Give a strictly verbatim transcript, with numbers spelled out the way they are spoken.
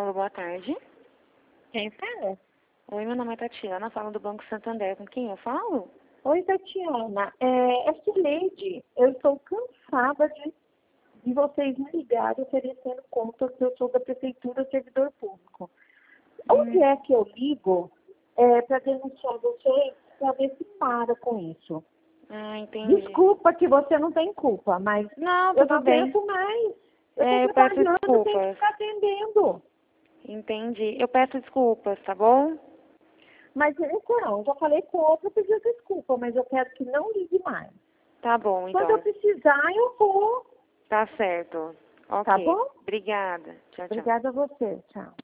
Alô, boa tarde. Quem fala? Oi, meu nome é Tatiana, falo do Banco Santander. Com quem eu falo? Oi, Tatiana. É, é Sileide. Eu estou cansada de, de vocês me ligarem oferecendo conta que eu sou da Prefeitura Servidor Público. Onde Hum. é que eu ligo é, para denunciar vocês, para ver se para com isso? Ah, entendi. Desculpa que você não tem culpa, mas Não, eu tudo não bem. aguento mais. Eu É, estou eu peço trabalhando, tenho que desculpas. ficar atendendo. Entendi. Eu peço desculpas, tá bom? Mas então, já falei com outra, pediu desculpa, mas eu quero que não ligue mais. Tá bom, Quando eu então. precisar, eu vou. Tá certo. Ok. Tá bom? Obrigada. Tchau, tchau. Obrigada a você. Tchau.